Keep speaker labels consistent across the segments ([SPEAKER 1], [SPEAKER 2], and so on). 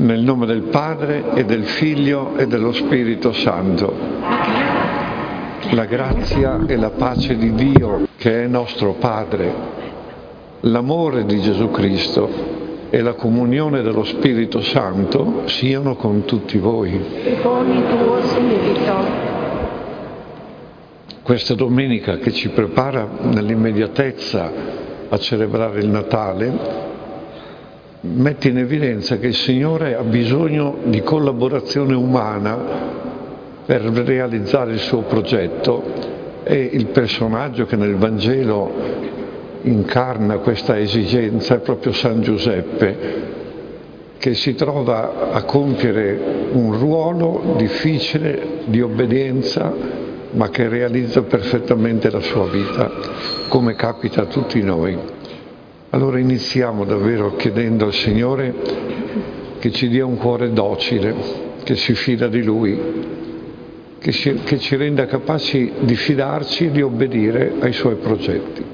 [SPEAKER 1] Nel nome del Padre e del Figlio e dello Spirito Santo. La grazia e la pace di Dio, che è nostro Padre, l'amore di Gesù Cristo e la comunione dello Spirito Santo siano con tutti voi.
[SPEAKER 2] E con il tuo spirito.
[SPEAKER 1] Questa domenica che ci prepara nell'immediatezza a celebrare il Natale mette in evidenza che il Signore ha bisogno di collaborazione umana per realizzare il suo progetto, e il personaggio che nel Vangelo incarna questa esigenza è proprio San Giuseppe, che si trova a compiere un ruolo difficile di obbedienza, ma che realizza perfettamente la sua vita, come capita a tutti noi. Allora iniziamo davvero chiedendo al Signore che ci dia un cuore docile, che si fida di Lui, che ci renda capaci di fidarci e di obbedire ai Suoi progetti.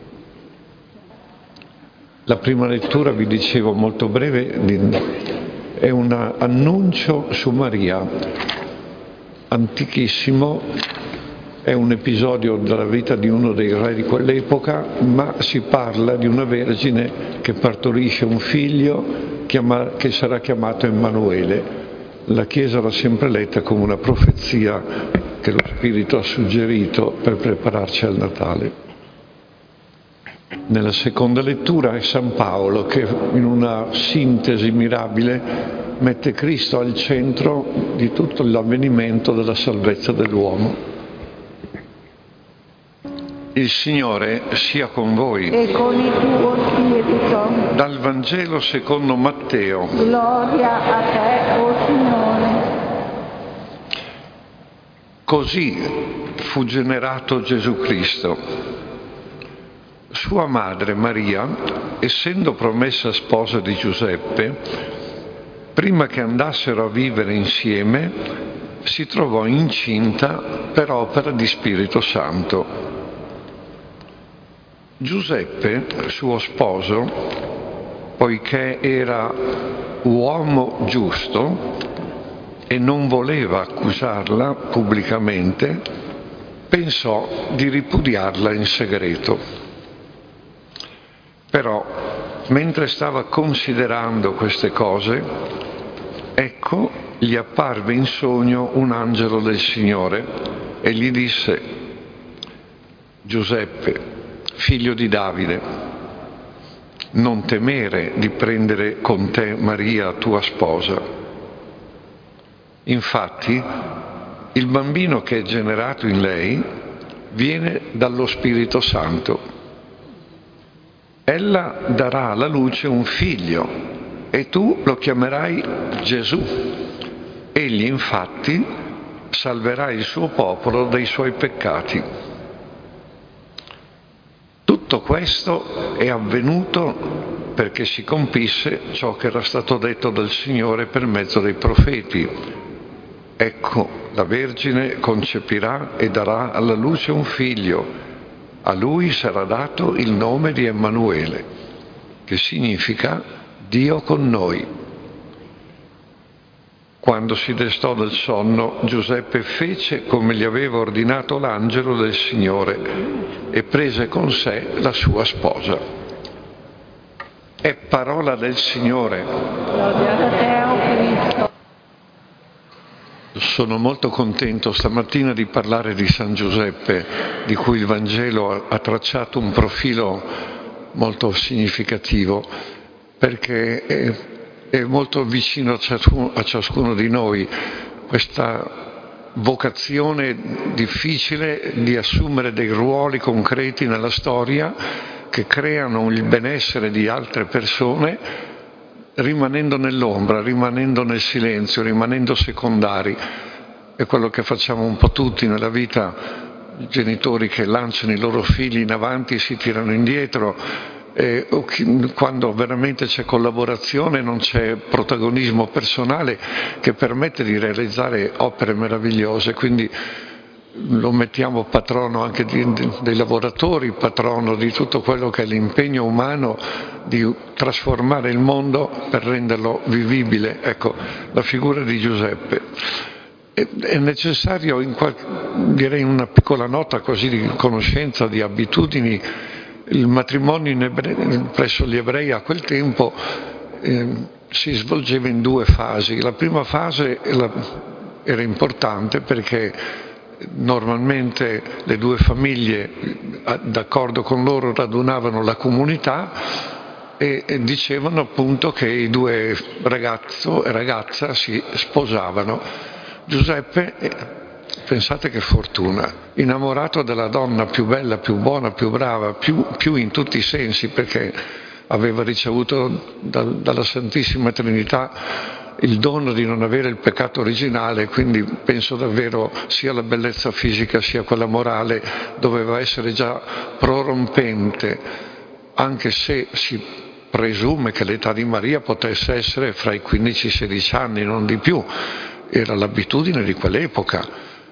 [SPEAKER 1] La prima lettura, vi dicevo molto breve, è un annuncio su Maria, antichissimo. È un episodio della vita di uno dei re di quell'epoca, ma si parla di una vergine che partorisce un figlio che sarà chiamato Emanuele. La Chiesa l'ha sempre letta come una profezia che lo Spirito ha suggerito per prepararci al Natale. Nella seconda lettura è San Paolo che, in una sintesi mirabile, mette Cristo al centro di tutto l'avvenimento della salvezza dell'uomo. Il Signore sia con voi.
[SPEAKER 2] E con il tuo spirito.
[SPEAKER 1] Dal Vangelo secondo Matteo.
[SPEAKER 2] Gloria a te, o Signore.
[SPEAKER 1] Così fu generato Gesù Cristo. Sua madre Maria, essendo promessa sposa di Giuseppe, prima che andassero a vivere insieme, si trovò incinta per opera di Spirito Santo. Giuseppe, suo sposo, poiché era uomo giusto e non voleva accusarla pubblicamente, pensò di ripudiarla in segreto. Però, mentre stava considerando queste cose, ecco, gli apparve in sogno un angelo del Signore e gli disse: Giuseppe, figlio di Davide, non temere di prendere con te Maria, tua sposa. Infatti, il bambino che è generato in lei viene dallo Spirito Santo. Ella darà alla luce un figlio e tu lo chiamerai Gesù. Egli, infatti, salverà il suo popolo dai suoi peccati. Tutto questo è avvenuto perché si compisse ciò che era stato detto dal Signore per mezzo dei profeti. Ecco, la Vergine concepirà e darà alla luce un figlio. A lui sarà dato il nome di Emanuele, che significa Dio con noi. Quando si destò dal sonno, Giuseppe fece come gli aveva ordinato l'angelo del Signore e prese con sé la sua sposa. È parola del Signore.
[SPEAKER 2] Gloria a te, o Cristo.
[SPEAKER 1] Sono molto contento stamattina di parlare di San Giuseppe, di cui il Vangelo ha tracciato un profilo molto significativo, perché è molto vicino a ciascuno di noi questa vocazione difficile di assumere dei ruoli concreti nella storia che creano il benessere di altre persone, rimanendo nell'ombra, rimanendo nel silenzio, rimanendo secondari. È quello che facciamo un po' tutti nella vita, i genitori che lanciano i loro figli in avanti e si tirano indietro. Quando veramente c'è collaborazione, non c'è protagonismo personale che permette di realizzare opere meravigliose. Quindi lo mettiamo patrono anche dei lavoratori, patrono di tutto quello che è l'impegno umano di trasformare il mondo per renderlo vivibile. Ecco, la figura di Giuseppe. È necessario, direi una piccola nota così di conoscenza, di abitudini. Il matrimonio presso gli ebrei a quel tempo si svolgeva in due fasi. La prima fase era importante perché normalmente le due famiglie, d'accordo con loro, radunavano la comunità e dicevano appunto che i due ragazzo e ragazza si sposavano. Giuseppe, pensate che fortuna, innamorato della donna più bella, più buona, più brava, più in tutti i sensi, perché aveva ricevuto dalla Santissima Trinità il dono di non avere il peccato originale, quindi penso davvero sia la bellezza fisica sia quella morale doveva essere già prorompente, anche se si presume che l'età di Maria potesse essere fra i 15 e i 16 anni, non di più. Era l'abitudine di quell'epoca.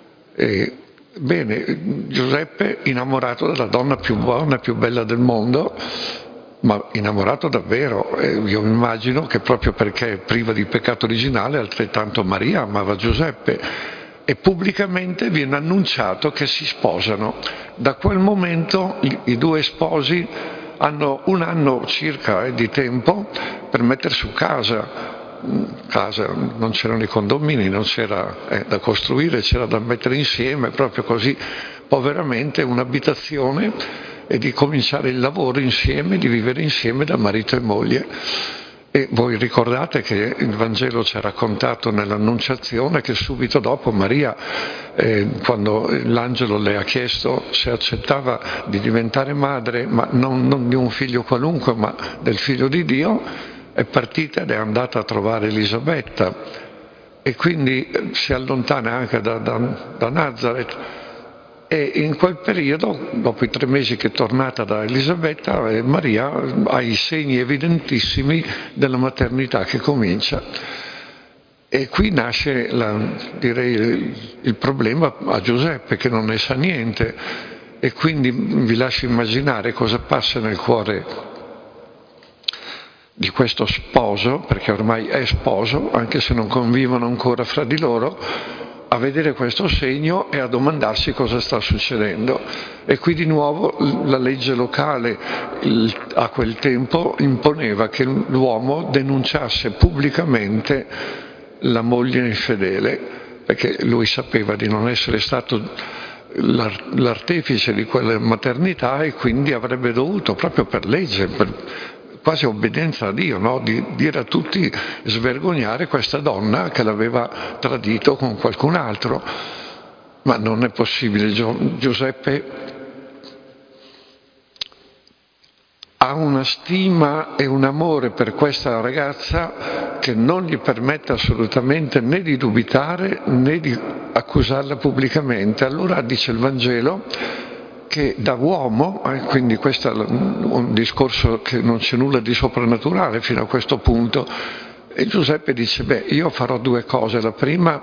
[SPEAKER 1] Bene, Giuseppe innamorato della donna più buona e più bella del mondo, ma innamorato davvero. Io mi immagino che proprio perché è priva di peccato originale, altrettanto Maria amava Giuseppe. E pubblicamente viene annunciato che si sposano. Da quel momento i due sposi hanno un anno circa di tempo per mettere su casa, non c'erano i condomini, non c'era da costruire, c'era da mettere insieme, proprio così poveramente un'abitazione e di cominciare il lavoro insieme, di vivere insieme da marito e moglie. E voi ricordate che il Vangelo ci ha raccontato nell'Annunciazione che subito dopo Maria, quando l'angelo le ha chiesto se accettava di diventare madre, ma non di un figlio qualunque, ma del figlio di Dio, è partita ed è andata a trovare Elisabetta e quindi si allontana anche da Nazareth. E in quel periodo, dopo i 3 mesi che è tornata da Elisabetta, Maria ha i segni evidentissimi della maternità che comincia. E qui nasce, direi, il problema a Giuseppe, che non ne sa niente, e quindi vi lascio immaginare cosa passa nel cuore di questo sposo, perché ormai è sposo, anche se non convivono ancora fra di loro, a vedere questo segno e a domandarsi cosa sta succedendo. E qui di nuovo la legge locale a quel tempo imponeva che l'uomo denunciasse pubblicamente la moglie infedele, perché lui sapeva di non essere stato l'artefice di quella maternità e quindi avrebbe dovuto, proprio per legge, quasi obbedienza a Dio, no? Di dire a tutti, svergognare questa donna che l'aveva tradito con qualcun altro. Ma non è possibile. Giuseppe ha una stima e un amore per questa ragazza che non gli permette assolutamente né di dubitare né di accusarla pubblicamente. Allora dice il Vangelo che da uomo, quindi questo è un discorso che non c'è nulla di soprannaturale fino a questo punto, e Giuseppe dice, io farò 2 cose. La prima,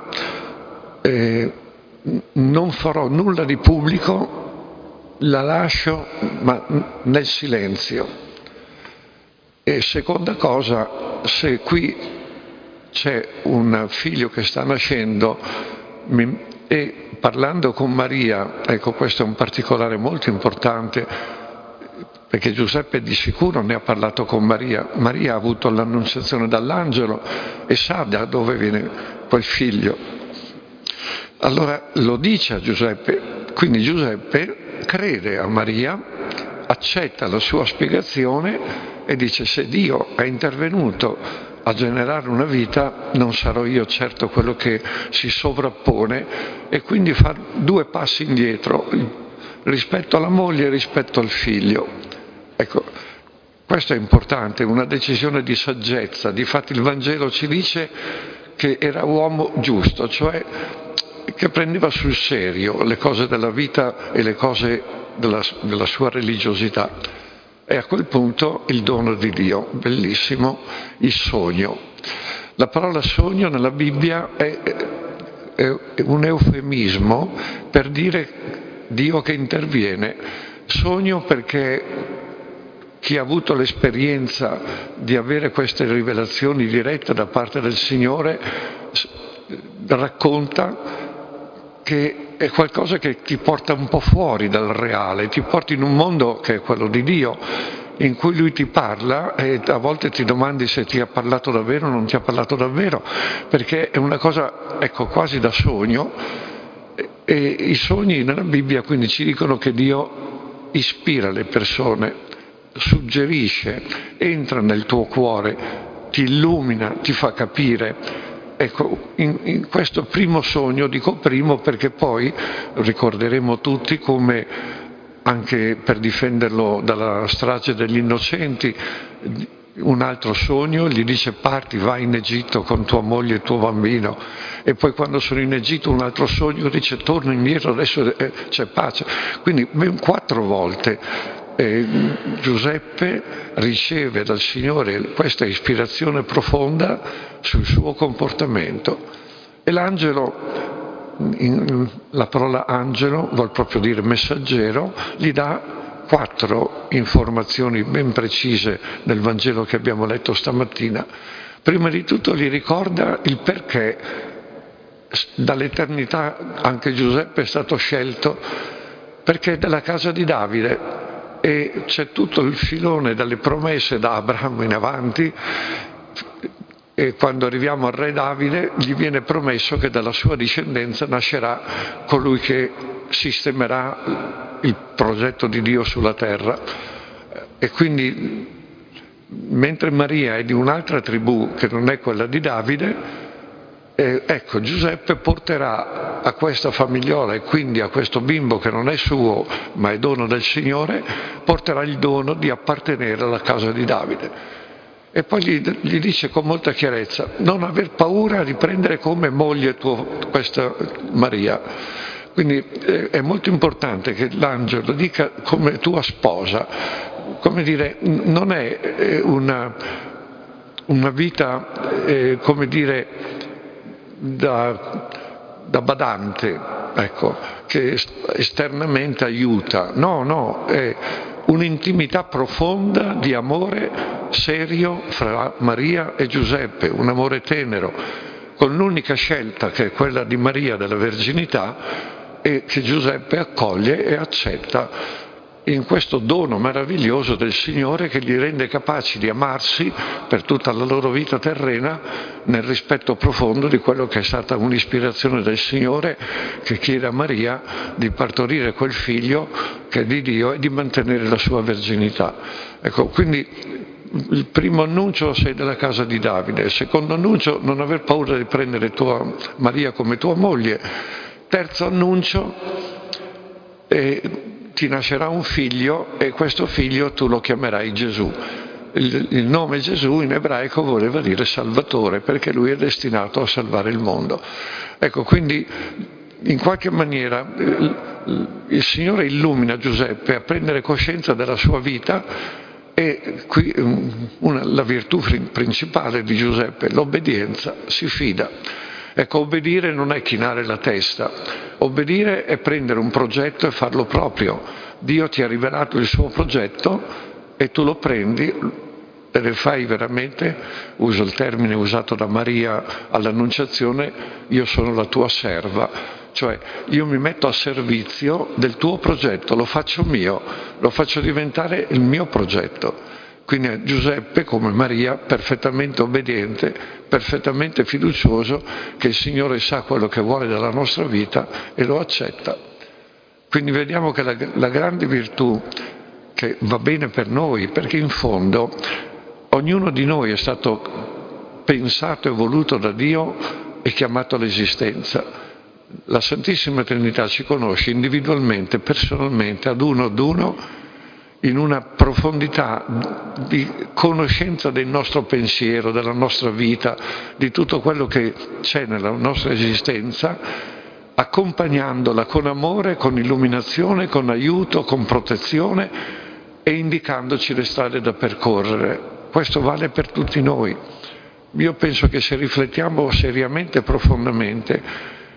[SPEAKER 1] non farò nulla di pubblico, la lascio ma nel silenzio. E seconda cosa, se qui c'è un figlio che sta nascendo e parlando con Maria, ecco, questo è un particolare molto importante, perché Giuseppe di sicuro ne ha parlato con Maria. Maria ha avuto l'annunciazione dall'angelo e sa da dove viene quel figlio. Allora lo dice a Giuseppe, quindi Giuseppe crede a Maria, accetta la sua spiegazione e dice: se Dio è intervenuto a generare una vita, non sarò io certo quello che si sovrappone, e quindi fa 2 passi indietro rispetto alla moglie e rispetto al figlio. Ecco, questo è importante, una decisione di saggezza. Difatti il Vangelo ci dice che era uomo giusto, cioè che prendeva sul serio le cose della vita e le cose della sua religiosità. E a quel punto il dono di Dio, bellissimo, il sogno. La parola sogno nella Bibbia è un eufemismo per dire Dio che interviene. Sogno perché chi ha avuto l'esperienza di avere queste rivelazioni dirette da parte del Signore racconta che è qualcosa che ti porta un po' fuori dal reale, ti porta in un mondo che è quello di Dio, in cui Lui ti parla e a volte ti domandi se ti ha parlato davvero o non ti ha parlato davvero, perché è una cosa, ecco, quasi da sogno. E i sogni nella Bibbia quindi ci dicono che Dio ispira le persone, suggerisce, entra nel tuo cuore, ti illumina, ti fa capire. Ecco, in questo primo sogno, dico primo perché poi ricorderemo tutti come, anche per difenderlo dalla strage degli innocenti, un altro sogno gli dice parti, vai in Egitto con tua moglie e tuo bambino, e poi quando sono in Egitto un altro sogno dice torno indietro, adesso c'è pace. Quindi ben 4 volte Giuseppe riceve dal Signore questa ispirazione profonda sul suo comportamento, e l'angelo, la parola angelo vuol proprio dire messaggero, gli dà 4 informazioni ben precise del Vangelo che abbiamo letto stamattina. Prima di tutto gli ricorda il perché dall'eternità anche Giuseppe è stato scelto, perché è della casa di Davide. E c'è tutto il filone dalle promesse da Abramo in avanti, e quando arriviamo al re Davide gli viene promesso che dalla sua discendenza nascerà colui che sistemerà il progetto di Dio sulla terra. E quindi, mentre Maria è di un'altra tribù che non è quella di Davide, ecco, Giuseppe porterà a questa famigliola, e quindi a questo bimbo che non è suo ma è dono del Signore, porterà il dono di appartenere alla casa di Davide. E poi gli dice con molta chiarezza: non aver paura di prendere come moglie questa Maria. Quindi è molto importante che l'angelo dica come tua sposa, come dire, non è una vita, come dire, da badante, ecco, che esternamente aiuta. No, è un'intimità profonda di amore serio fra Maria e Giuseppe, un amore tenero, con l'unica scelta che è quella di Maria della verginità, e che Giuseppe accoglie e accetta in questo dono meraviglioso del Signore, che li rende capaci di amarsi per tutta la loro vita terrena, nel rispetto profondo di quello che è stata un'ispirazione del Signore, che chiede a Maria di partorire quel figlio che è di Dio e di mantenere la sua verginità. Ecco, quindi il primo annuncio: sei della casa di Davide. Il secondo annuncio: non aver paura di prendere tua Maria come tua moglie. Terzo annuncio: ti nascerà un figlio, e questo figlio tu lo chiamerai Gesù. Il nome Gesù in ebraico voleva dire Salvatore, perché lui è destinato a salvare il mondo. Ecco, quindi in qualche maniera il Signore illumina Giuseppe a prendere coscienza della sua vita, e qui la virtù principale di Giuseppe, l'obbedienza, si fida. Ecco, obbedire non è chinare la testa, obbedire è prendere un progetto e farlo proprio. Dio ti ha rivelato il suo progetto e tu lo prendi e ne fai veramente, uso il termine usato da Maria all'Annunciazione, io sono la tua serva, cioè io mi metto a servizio del tuo progetto, lo faccio mio, lo faccio diventare il mio progetto. Quindi Giuseppe, come Maria, perfettamente obbediente, perfettamente fiducioso che il Signore sa quello che vuole dalla nostra vita e lo accetta. Quindi vediamo che la grande virtù, che va bene per noi, perché in fondo ognuno di noi è stato pensato e voluto da Dio e chiamato all'esistenza. La Santissima Trinità ci conosce individualmente, personalmente, ad uno, in una profondità di conoscenza del nostro pensiero, della nostra vita, di tutto quello che c'è nella nostra esistenza, accompagnandola con amore, con illuminazione, con aiuto, con protezione, e indicandoci le strade da percorrere. Questo vale per tutti noi. Io penso che se riflettiamo seriamente e profondamente,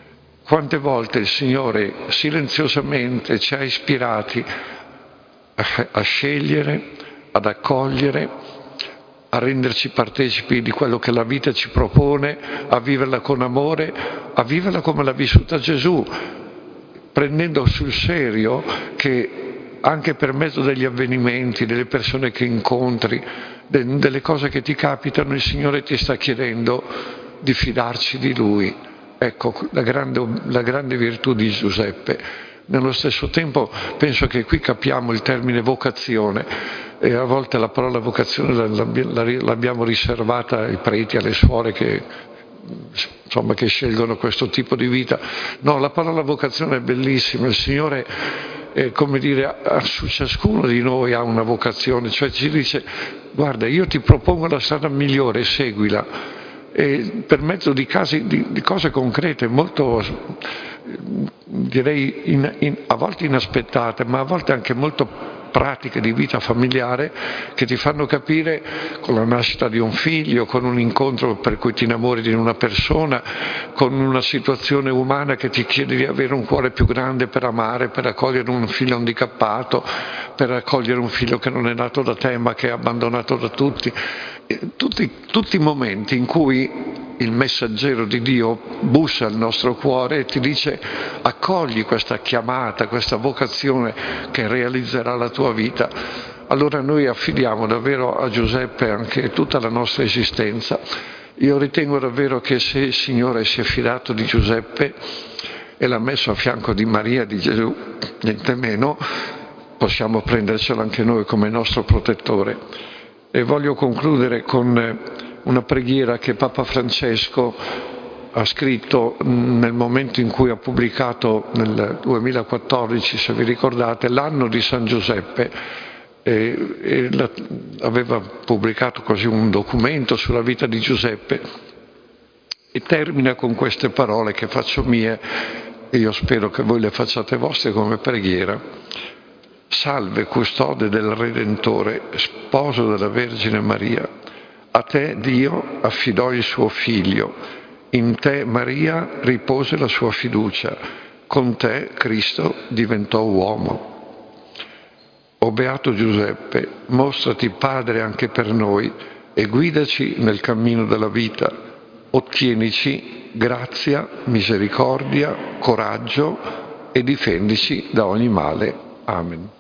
[SPEAKER 1] Quante volte il Signore silenziosamente ci ha ispirati a scegliere, ad accogliere, a renderci partecipi di quello che la vita ci propone, a viverla con amore, a viverla come l'ha vissuta Gesù, prendendo sul serio che anche per mezzo degli avvenimenti, delle persone che incontri, delle cose che ti capitano, il Signore ti sta chiedendo di fidarci di Lui. Ecco, la grande virtù di Giuseppe. Nello stesso tempo penso che qui capiamo il termine vocazione, e a volte la parola vocazione l'abbiamo riservata ai preti, alle suore che scelgono questo tipo di vita. No, la parola vocazione è bellissima. Il Signore, come dire, su ciascuno di noi ha una vocazione, cioè ci dice: guarda, io ti propongo la strada migliore, seguila. E per mezzo di cose concrete, molto, direi, a volte inaspettate, ma a volte anche molto pratiche di vita familiare, che ti fanno capire, con la nascita di un figlio, con un incontro per cui ti innamori di una persona, con una situazione umana che ti chiede di avere un cuore più grande per amare, per accogliere un figlio handicappato, per accogliere un figlio che non è nato da te ma che è abbandonato da tutti. Tutti i momenti in cui il messaggero di Dio bussa al nostro cuore e ti dice: accogli questa chiamata, questa vocazione che realizzerà la tua vita. Allora noi affidiamo davvero a Giuseppe anche tutta la nostra esistenza. Io ritengo davvero che se il Signore si è fidato di Giuseppe e l'ha messo a fianco di Maria, di Gesù, niente meno, possiamo prendercelo anche noi come nostro protettore. E voglio concludere con una preghiera che Papa Francesco ha scritto nel momento in cui ha pubblicato, nel 2014, se vi ricordate, l'anno di San Giuseppe, aveva pubblicato così un documento sulla vita di Giuseppe, e termina con queste parole che faccio mie, e io spero che voi le facciate vostre come preghiera. Salve, custode del Redentore, sposo della Vergine Maria. A te Dio affidò il suo Figlio, in te Maria ripose la sua fiducia, con te Cristo diventò uomo. O beato Giuseppe, mostrati Padre anche per noi e guidaci nel cammino della vita. Ottienici grazia, misericordia, coraggio e difendici da ogni male. Amen.